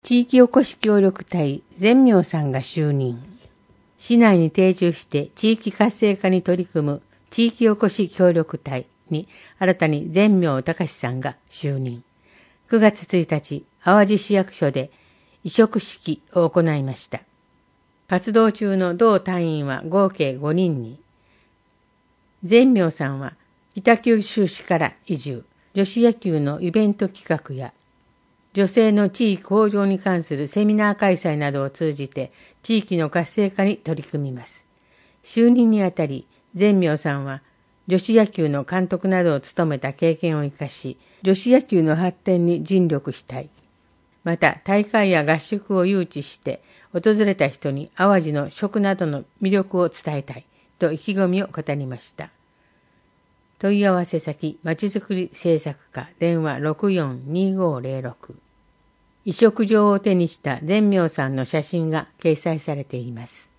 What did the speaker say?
地域おこし協力隊全明さんが就任。市内に定住して地域活性化に取り組む地域おこし協力隊に新たに全明隆さんが就任。9月1日、淡路市役所で委嘱式を行いました。活動中の同隊員は合計5人に、全明さんは北九州市から移住、女子野球のイベント企画や女性の地位向上に関するセミナー開催などを通じて地域の活性化に取り組みます。就任にあたり、全明さんは女子野球の監督などを務めた経験を生かし、女子野球の発展に尽力したい。また、大会や合宿を誘致して、訪れた人に淡路の食などの魅力を伝えたいと意気込みを語りました。問い合わせ先、まちづくり政策課、電話 642506。委嘱状を手にした全明さんの写真が掲載されています。